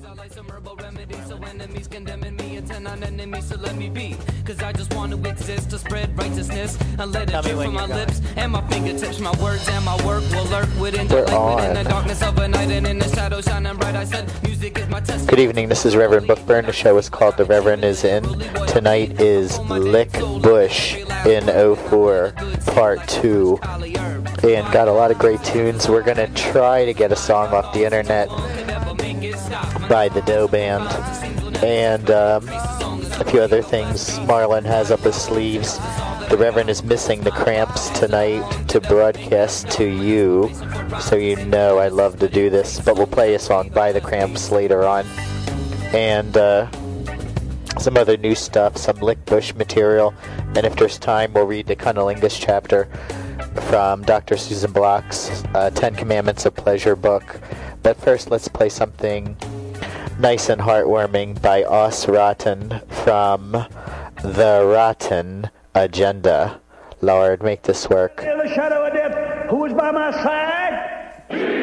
I like some herbal remedies, so enemies condemning me and 10 on enemies, so let me be. Cause I just want to exist to spread righteousness and let it drip from my lips and my fingertips. My words and my work will lurk within the light, within the darkness of a night, and in the shadow shining bright. I said music is my test. Good evening, this is Reverend Bookburn. The show is called The Reverend is In. Tonight is Lick Bush in 04, Part 2. And got a lot of great tunes. We're going to try to get a song off the internet by the Doe Band. And a few other things Marlon has up his sleeves. The Reverend is missing the Cramps tonight to broadcast to you. So you know I love to do this. But we'll play a song by the Cramps later on. And some other new stuff, some Lick Bush material. And if there's time, we'll read the Cunnilingus chapter from Dr. Susan Block's 10 Commandments of Pleasure book. But first, let's play something nice and heartwarming by Os Rotten from The Rotten Agenda. Lord, make this work. In the shadow of death, who is by my side?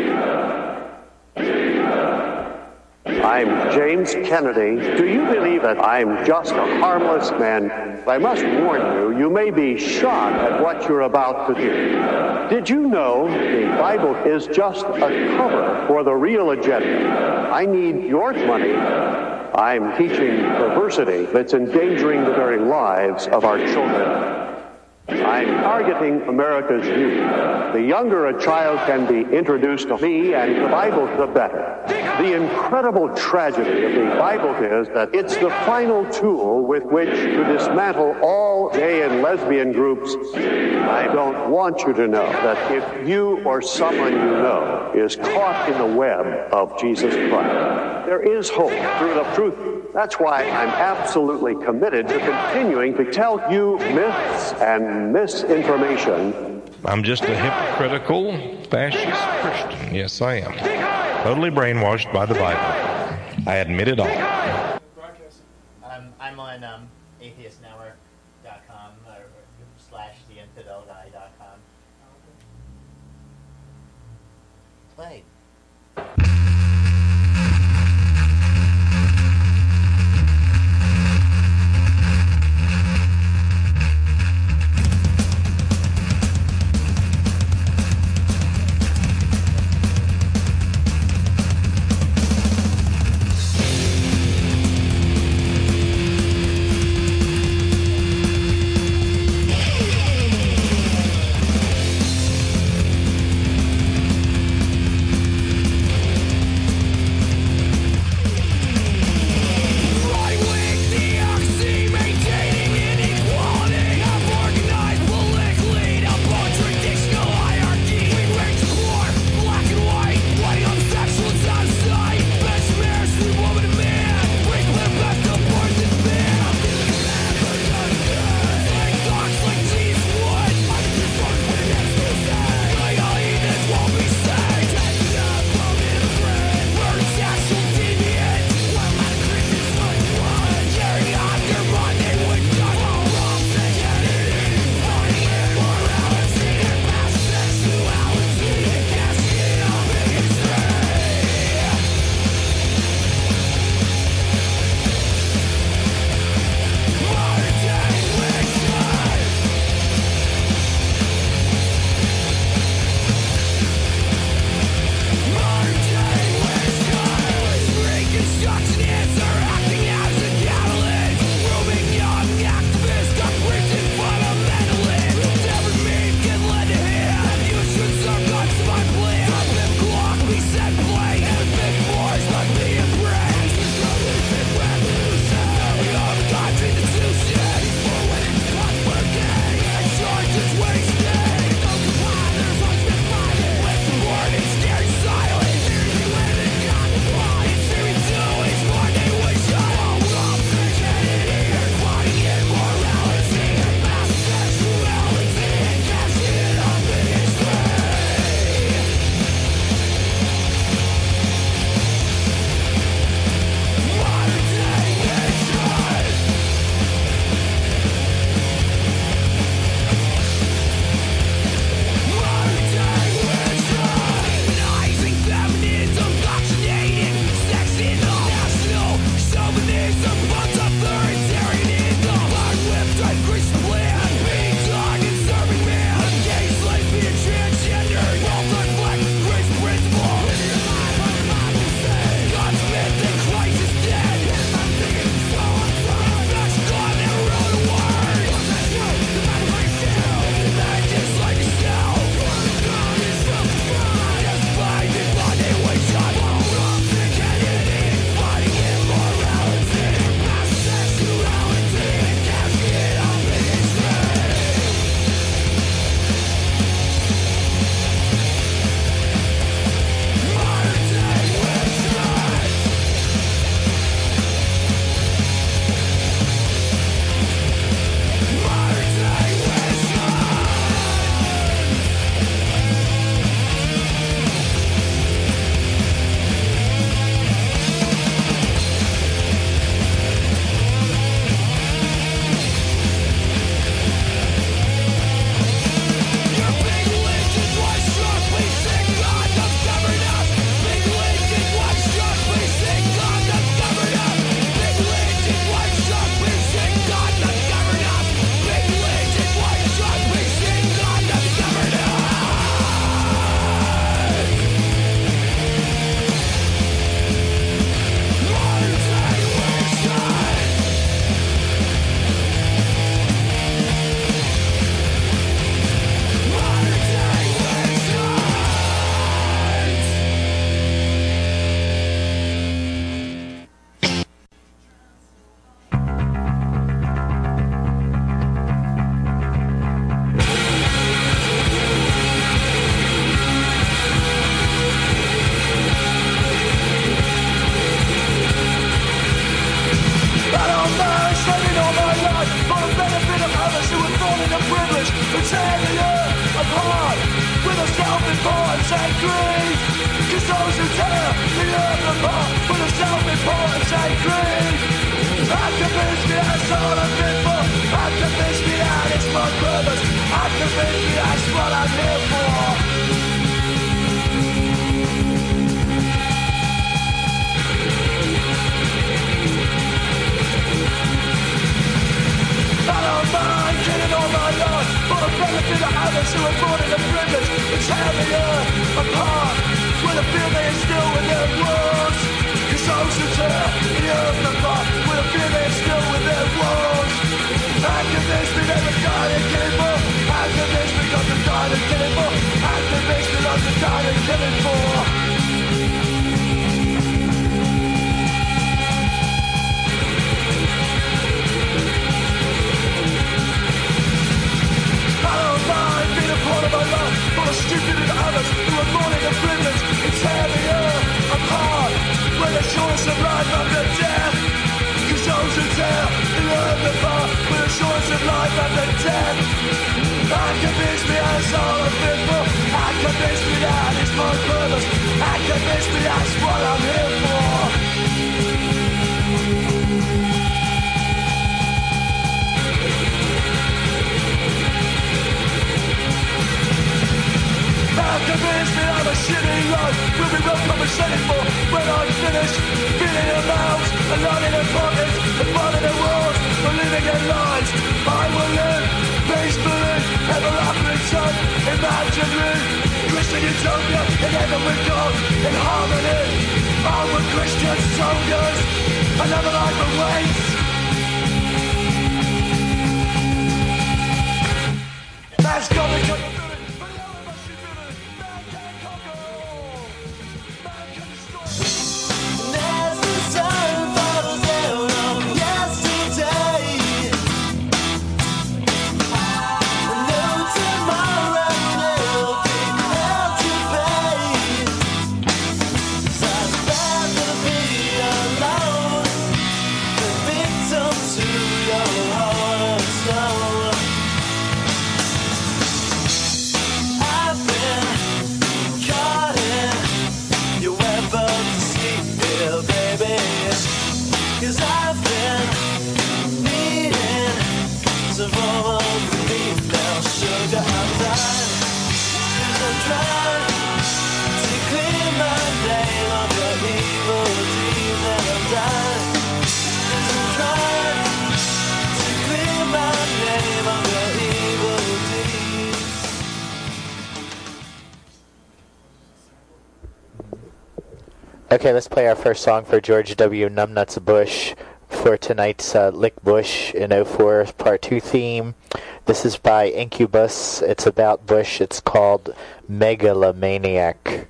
I'm James Kennedy. Do you believe that I'm just a harmless man? I must warn you, you may be shocked at what you're about to do. Did you know the Bible is just a cover for the real agenda? I need your money. I'm teaching perversity that's endangering the very lives of our children. I'm targeting America's youth. The younger a child can be introduced to me and the Bible, the better. The incredible tragedy of the Bible is that it's the final tool with which to dismantle all gay and lesbian groups. I don't want you to know that if you or someone you know is caught in the web of Jesus Christ, there is hope through the truth. That's why I'm absolutely committed to continuing to tell you myths and misinformation. I'm just a hypocritical, fascist Christian. Yes, I am. Totally brainwashed by the Bible. I admit it all. I'm on atheistnetwork.com or /theinfidelguy.com. Play. greed. Cause those who tear the earth apart full of self-importance and greed. I convince me that's all I've been for. I convince me that it's my purpose. I convince me that's what I'm here for. I don't mind killing all my life for the benefit of others who are born in the privilege and tear the earth apart with a fear they instill with their words. Cause those who tear the earth apart with a fear they instill with their words. I convince me that the God is killing for. I convince me because the God is killing for. I convince me that the God is killing for. I don't mind being a part of my life for the stupid and others who are born in the privilege and tear the earth apart with the choice of life after death. Cause those who tear the earth apart with the choice of life after death. I convince me that's all I've been for. I convince me that is my purpose. I convince me that's what I'm here for. I'm convinced that I'm a shitty life will be well compensated for when I'm finished. Feeling in mouths, alone in their pockets, the bottom of the walls, for living their lives. I will live peacefully, ever after in some imaginary Christian utopia, and ever with God in harmony. Onward Christian soldiers, another life awaits. Man's got to come. Okay, let's play our first song for George W. Numbnuts Bush for tonight's Lick Bush in 04 Part 2 theme. This is by Incubus. It's about Bush. It's called Megalomaniac.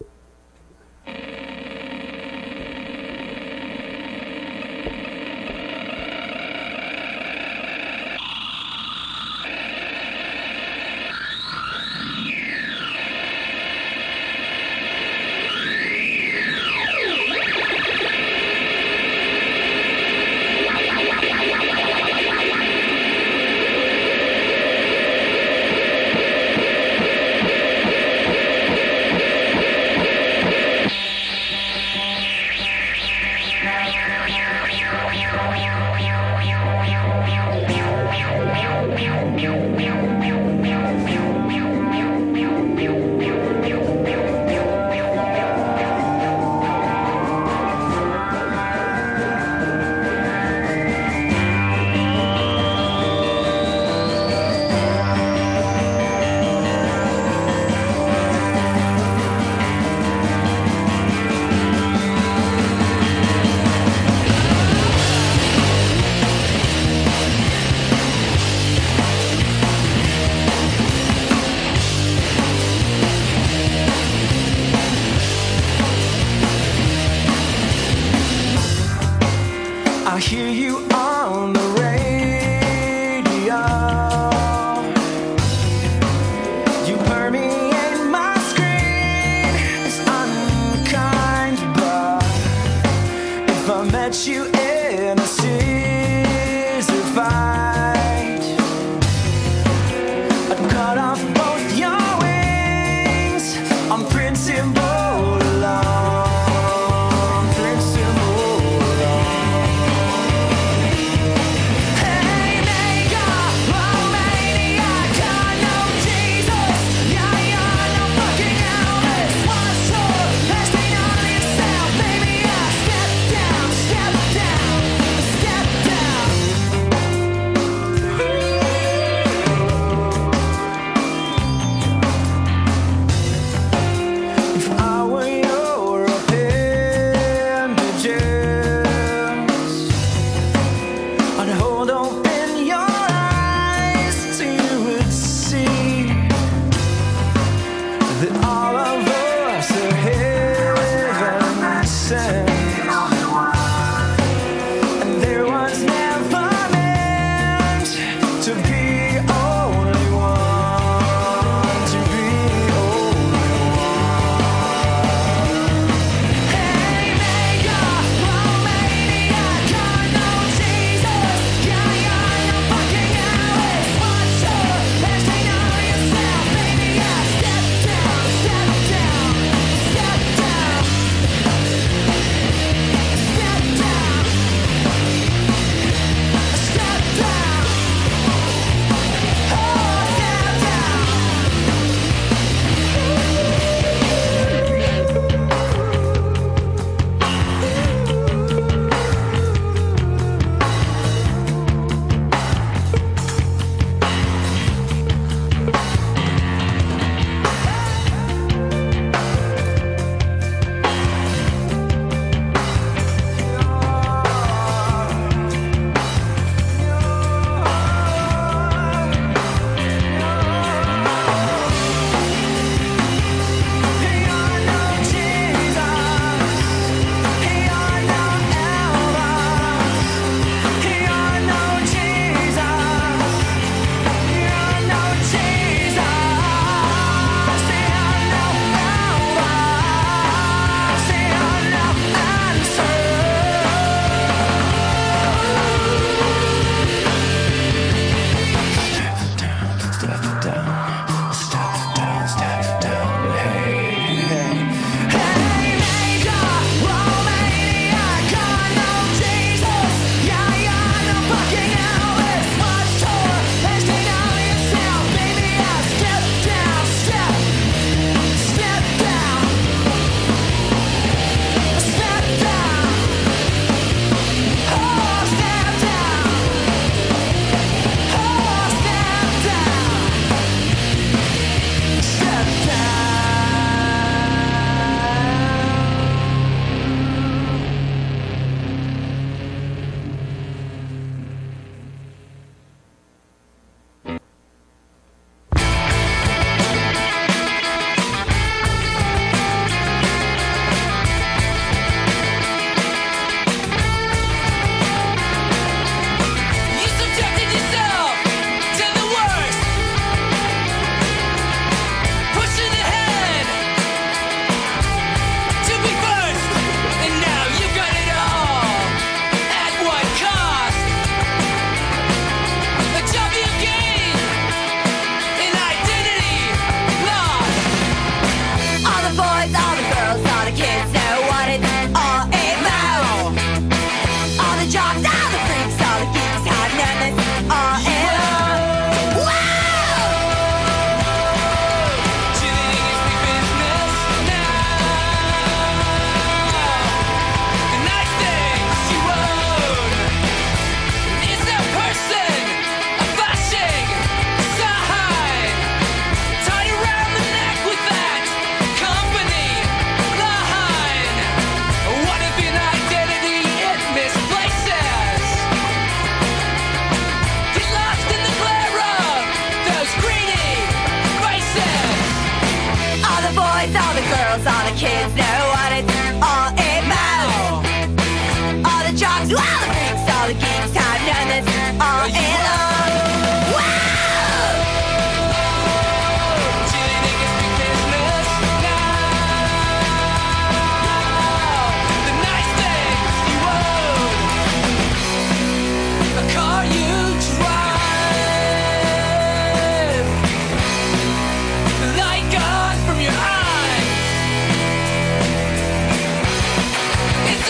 I hear you on the radio. You permeate my screen. It's unkind, but if I met you in a scissor fight, I'd cut off both your wings on Prince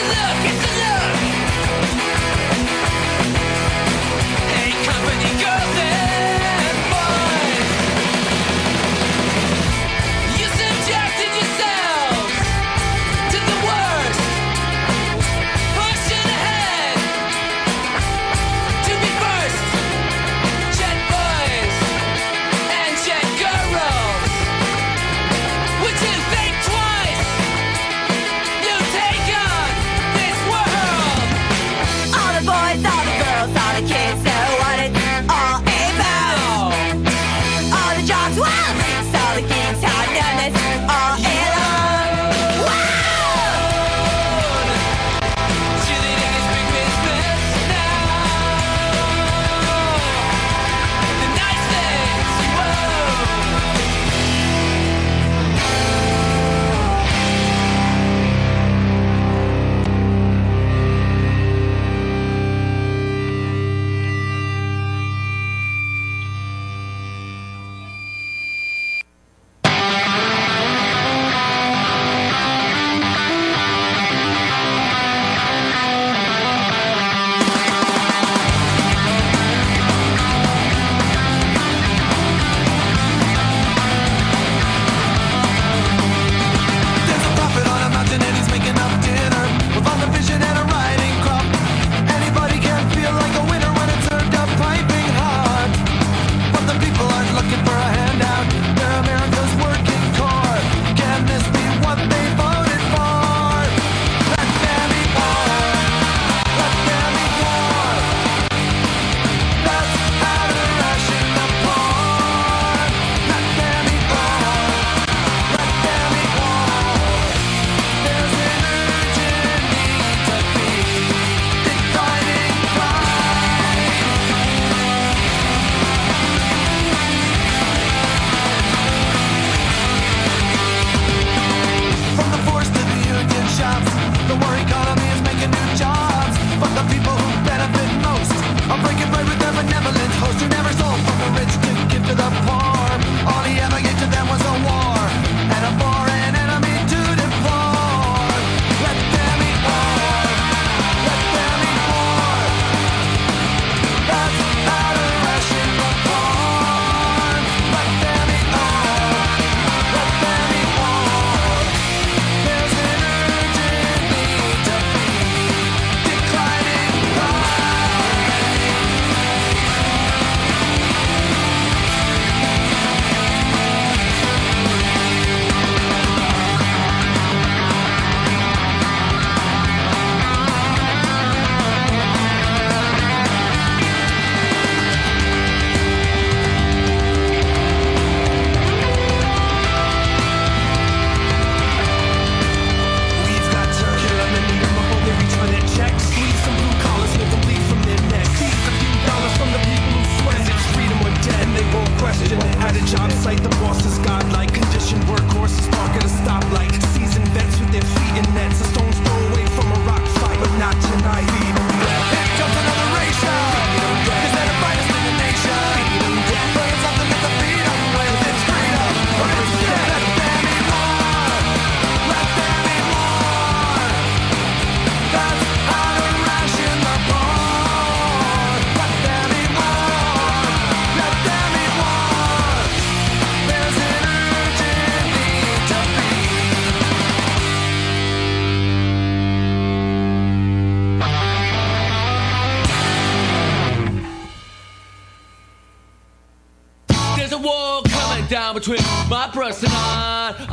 Between my breasts and mine.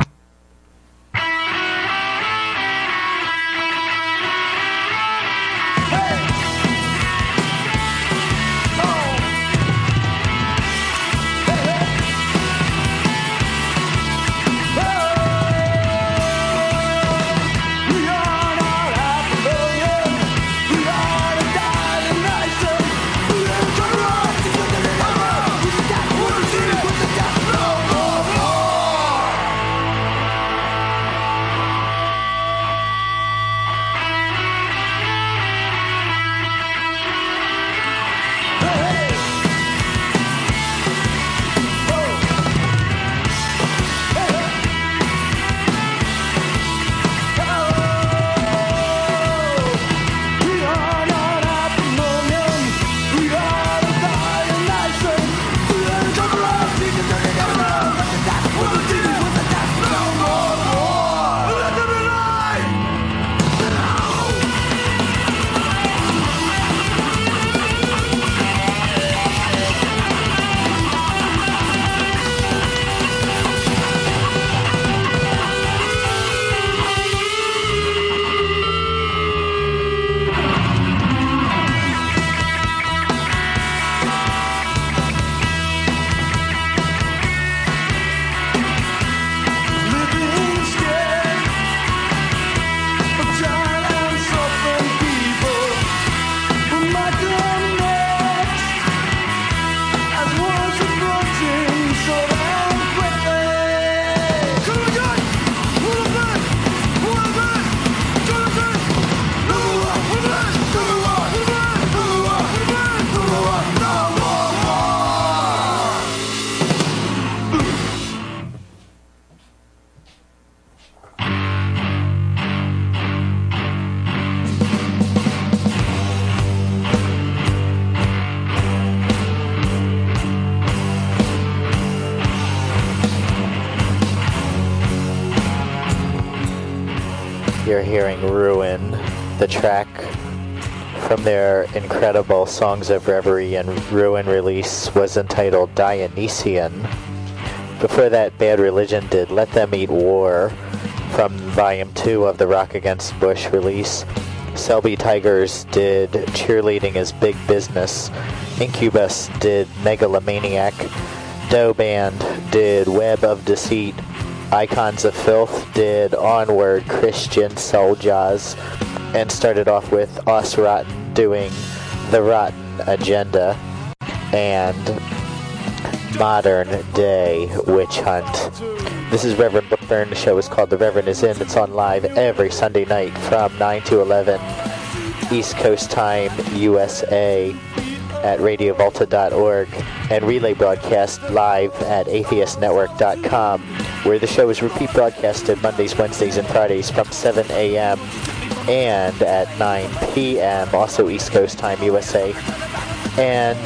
You're hearing Ruin, the track from their incredible Songs of Reverie and Ruin release was entitled Dionysian. Before that, Bad Religion did Let Them Eat War from Volume 2 of the Rock Against Bush release. Selby Tigers did Cheerleading is Big Business. Incubus did Megalomaniac. Doe Band did Web of Deceit. Icons of Filth did Onward Christian Soul Jazz, and started off with Os Rotten doing The Rotten Agenda and Modern Day Witch Hunt. This is Reverend Bookburn. The show is called The Reverend Is In. It's on live every Sunday night from 9 to 11 East Coast Time, USA at radiovolta.org, and relay broadcast live at atheistnetwork.com, where the show is repeat broadcasted Mondays, Wednesdays, and Fridays from 7 a.m. and at 9 p.m., also East Coast Time, USA, and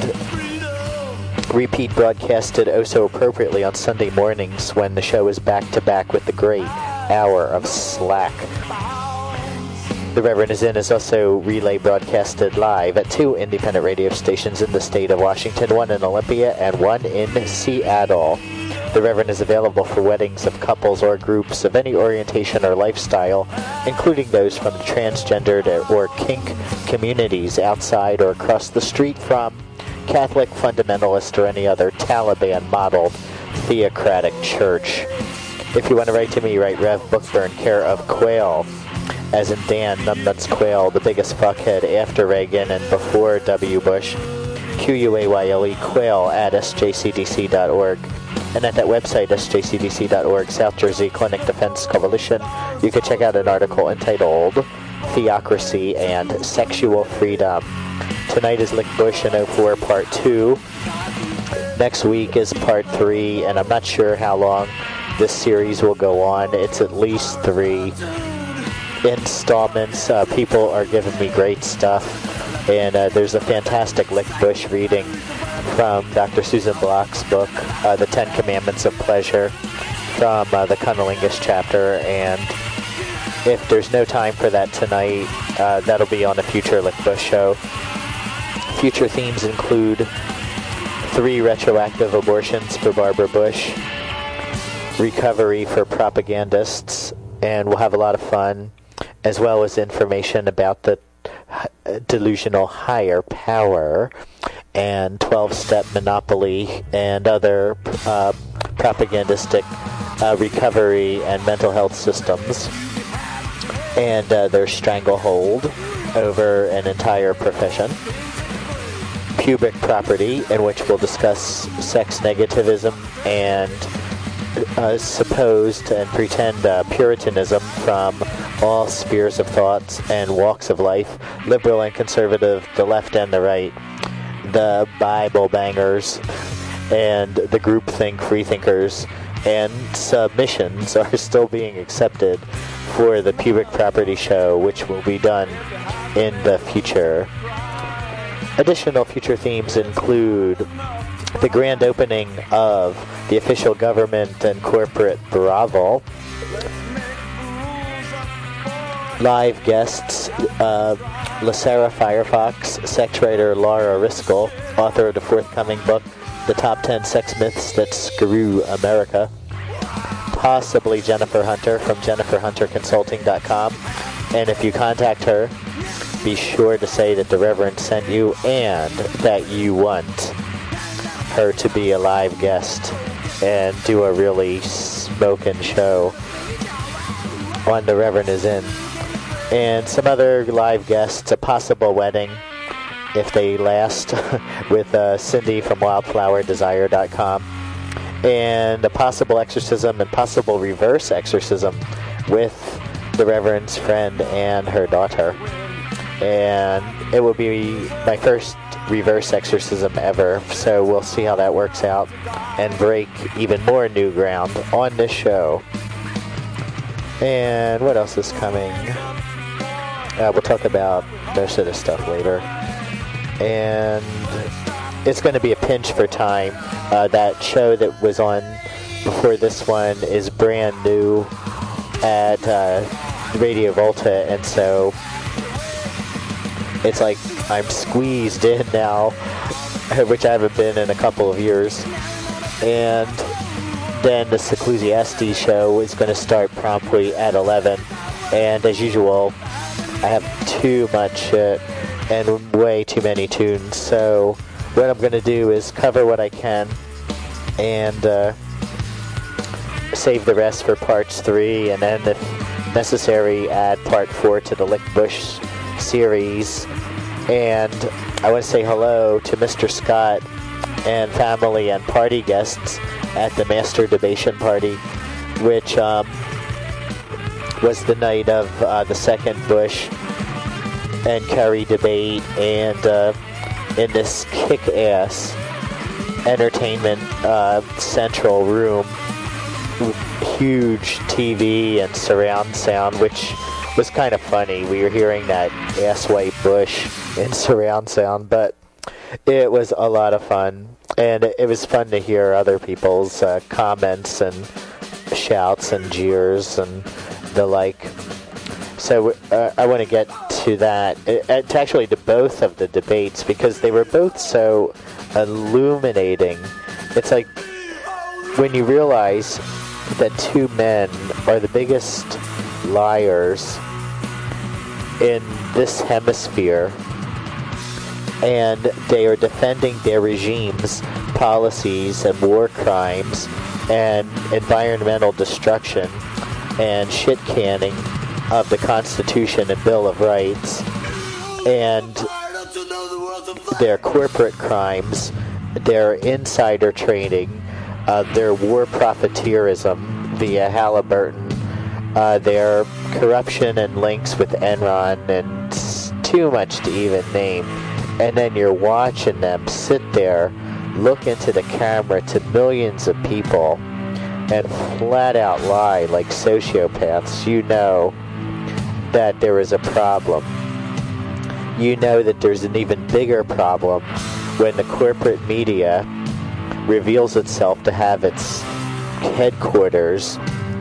repeat broadcasted oh so appropriately on Sunday mornings when the show is back-to-back with the great hour of Slack. The Reverend Is In is also relay broadcasted live at 2 independent radio stations in the state of Washington, one in Olympia and one in Seattle. The Reverend is available for weddings of couples or groups of any orientation or lifestyle, including those from the transgendered or kink communities outside or across the street from Catholic, fundamentalist, or any other Taliban-modeled theocratic church. If you want to write to me, write Rev Bookburn, care of Quayle, as in Dan Numbnuts Quayle, the biggest fuckhead after Reagan and before W. Bush, Quayle, Quayle at sjcdc.org. And at that website, sjcdc.org, South Jersey Clinic Defense Coalition, you can check out an article entitled Theocracy and Sexual Freedom. Tonight is Lick Bush in 04 Part 2. Next week is Part 3, and I'm not sure how long this series will go on. It's at least 3 installments. People are giving me great stuff, and there's a fantastic Lick Bush reading from Dr. Susan Block's book, The 10 Commandments of Pleasure, from the Cunnilingus chapter, and if there's no time for that tonight, that'll be on a future Lick Bush show. Future themes include 3 retroactive abortions for Barbara Bush, recovery for propagandists, and we'll have a lot of fun, as well as information about the delusional higher power and 12-step monopoly and other propagandistic recovery and mental health systems, and their stranglehold over an entire profession. Pubic property, in which we'll discuss sex negativism and supposed and pretend Puritanism from all spheres of thoughts and walks of life, liberal and conservative, the left and the right, the Bible bangers, and the groupthink freethinkers, and submissions are still being accepted for the Pubic Property Show, which will be done in the future. Additional future themes include the grand opening of the official government and corporate brothel, live guests, LaSarah Firefox, sex writer Laura Riskel, author of the forthcoming book, The Top 10 Sex Myths That Screw America, possibly Jennifer Hunter from JenniferHunterConsulting.com, and if you contact her, be sure to say that the Reverend sent you and that you want her to be a live guest and do a really smoking show on The Reverend Is In. And some other live guests, a possible wedding, if they last, with Cindy from WildflowerDesire.com, and a possible exorcism and possible reverse exorcism with the Reverend's friend and her daughter. And it will be my first reverse exorcism ever, so we'll see how that works out and break even more new ground on this show. And what else is coming? We'll talk about most of this stuff later. And it's going to be a pinch for time. That show that was on before this one is brand new at Radio Volta, and so it's like I'm squeezed in now, which I haven't been in a couple of years. And then the Ecclesiastes show is going to start promptly at 11, and as usual, I have too much shit and way too many tunes, so what I'm going to do is cover what I can and save the rest for parts 3, and then if necessary add part 4 to the Lick Bush series. And I want to say hello to Mr. Scott and family and party guests at the Master Debation Party, which was the night of the second Bush and Kerry debate, and in this kick-ass entertainment central room, huge TV and surround sound, which was kind of funny. We were hearing that ass-white Bush in surround sound, but it was a lot of fun, and it was fun to hear other people's comments and shouts and jeers and the like. So I want to get to that, to actually to both of the debates, because they were both so illuminating. It's like when you realize that two men are the biggest liars in this hemisphere, and they are defending their regimes, policies, and war crimes, and environmental destruction, and shit canning of the Constitution and Bill of Rights, and their corporate crimes, their insider trading, their war profiteerism via Halliburton, their corruption and links with Enron, and too much to even name. And then you're watching them sit there, look into the camera to millions of people, and flat out lie like sociopaths. You know that there is a problem. You know that there's an even bigger problem when the corporate media reveals itself to have its headquarters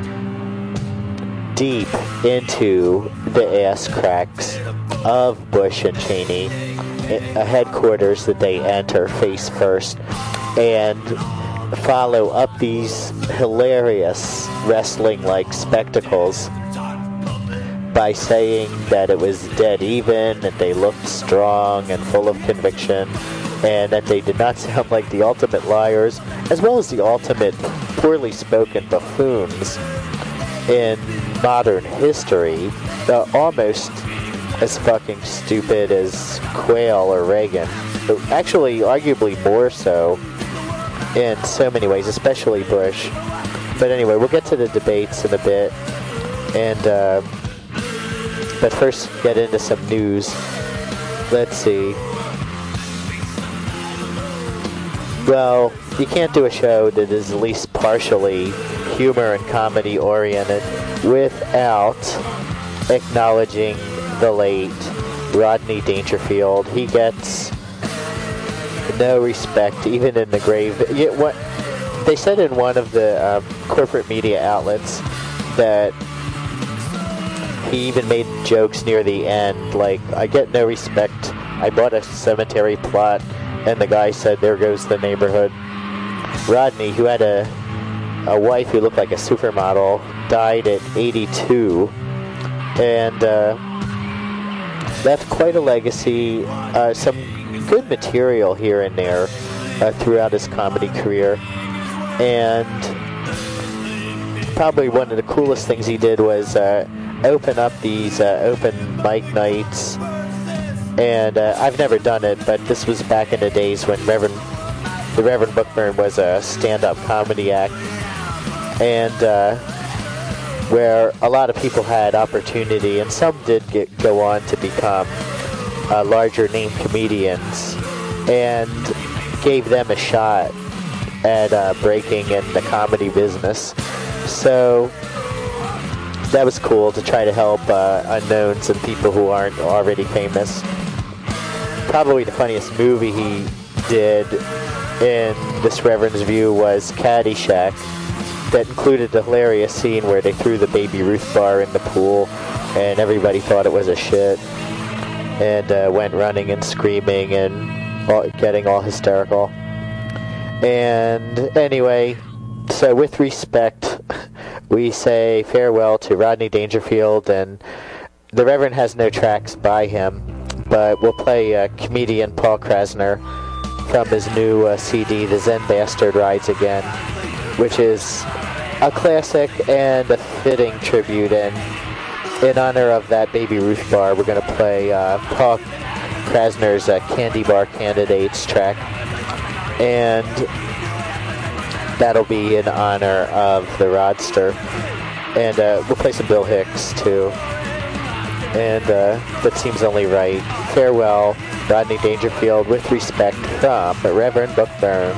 deep into the ass cracks of Bush and Cheney, a headquarters that they enter face first and follow up these hilarious wrestling-like spectacles by saying that it was dead even, and they looked strong and full of conviction, and that they did not sound like the ultimate liars, as well as the ultimate poorly spoken buffoons in modern history, almost as fucking stupid as Quayle or Reagan. Actually, arguably more so in so many ways, especially Bush. But anyway, we'll get to the debates in a bit, and but first get into some news. Let's see. Well, you can't do a show that is at least partially humor and comedy oriented without acknowledging the late Rodney Dangerfield. He gets no respect, even in the grave. What they said in one of the corporate media outlets that he even made jokes near the end, like, I get no respect. I bought a cemetery plot, and the guy said, there goes the neighborhood. Rodney, who had a wife who looked like a supermodel, died at 82, and left quite a legacy, some good material here and there throughout his comedy career. And probably one of the coolest things he did was open up these open mic nights. And I've never done it, but this was back in the days when the Reverend Bookburn was a stand-up comedy act, and where a lot of people had opportunity, and some did go on to become larger name comedians, and gave them a shot at breaking in the comedy business. So that was cool to try to help unknowns and people who aren't already famous. Probably the funniest movie he did, in this Reverend's view, was Caddyshack, that included the hilarious scene where they threw the Baby Ruth bar in the pool, and everybody thought it was a shit, and went running and screaming and getting all hysterical. And anyway, so with respect, we say farewell to Rodney Dangerfield, and the Reverend has no tracks by him, but we'll play comedian Paul Krasner from his new CD, The Zen Bastard Rides Again, which is a classic and a fitting tribute. And in honor of that Baby Ruth bar, we're going to play Paul Krasner's Candy Bar Candidates track, and that'll be in honor of the Rodster. And we'll play some Bill Hicks too, and that seems only right. Farewell, Rodney Dangerfield, with respect from Reverend Buck Byrne.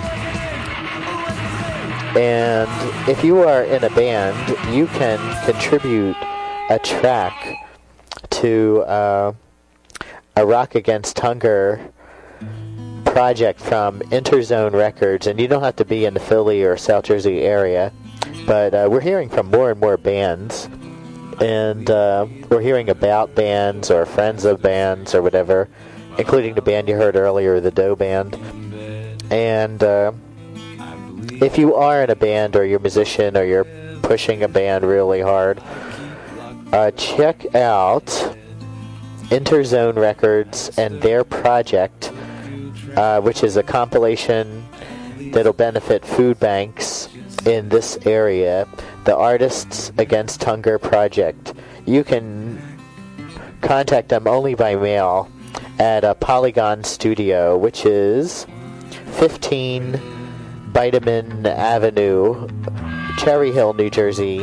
And if you are in a band, you can contribute a track to a Rock Against Hunger project from Interzone Records, and you don't have to be in the Philly or South Jersey area, but we're hearing from more and more bands, and we're hearing about bands or friends of bands or whatever, including the band you heard earlier, the Doe Band. And if you are in a band, or you're a musician, or you're pushing a band really hard, check out Interzone Records and their project, which is a compilation that'll benefit food banks in this area, the Artists Against Hunger Project. You can contact them only by mail at Polygon Studio, which is 15 Vitamin Avenue, Cherry Hill, New Jersey,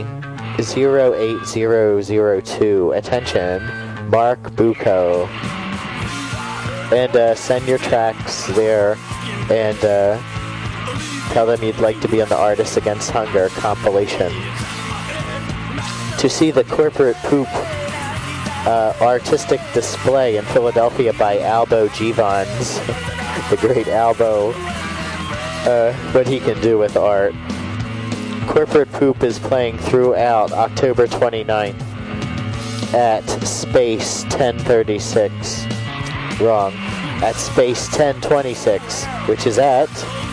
08002. Attention, Mark Bucco. And send your tracks there, and tell them you'd like to be on the Artists Against Hunger compilation. To see the Corporate Poop artistic display in Philadelphia by Albo Givons, the great Albo, what he can do with art. Corporate Poop is playing throughout October 29th at Space 1036. Wrong. At Space 1026, which is at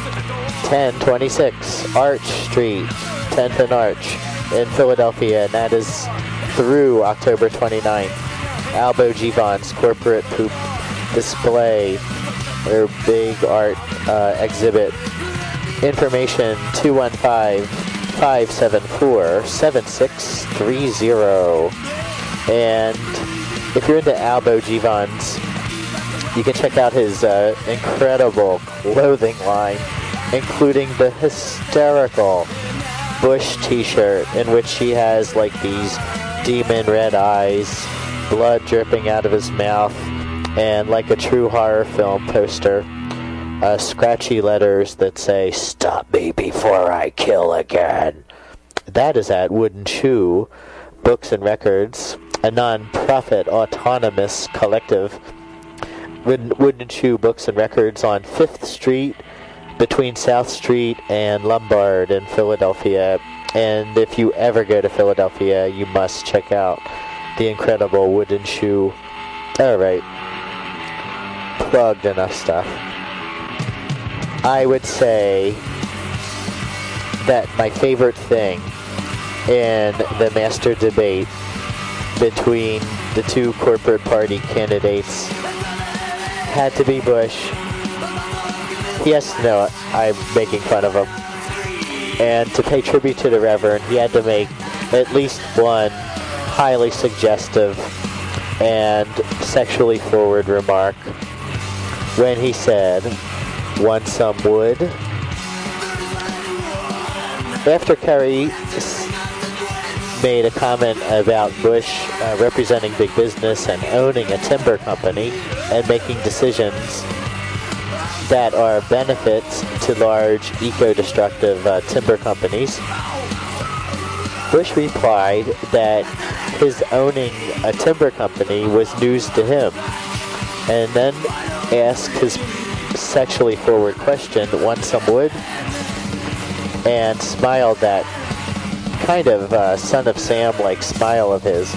1026 Arch Street, 10th and Arch in Philadelphia, and that is through October 29th. Albo Givons Corporate Poop display, their big art exhibit. Information 215-574-7630. And if you're into Albo Givons, you can check out his incredible clothing line, including the hysterical Bush t-shirt, in which he has like these demon red eyes, blood dripping out of his mouth, and like a true horror film poster, scratchy letters that say, "Stop me before I kill again." That is at Wooden Shoe Books and Records, a non-profit autonomous collective. Wooden Shoe Books and Records on 5th Street between South Street and Lombard in Philadelphia. And if you ever go to Philadelphia, you must check out the incredible Wooden Shoe. Alright, plugged enough stuff. I would say that my favorite thing in the master debate between the two corporate party candidates had to be Bush. Yes, no, I'm making fun of him. And to pay tribute to the Reverend, he had to make at least one highly suggestive and sexually forward remark when he said, "Want some wood?" After Kerry made a comment about Bush representing big business and owning a timber company and making decisions that are benefits to large eco-destructive timber companies, Bush replied that his owning a timber company was news to him, and then asked his sexually forward question, "Want some wood?" and smiled at kind of Son of Sam like smile of his.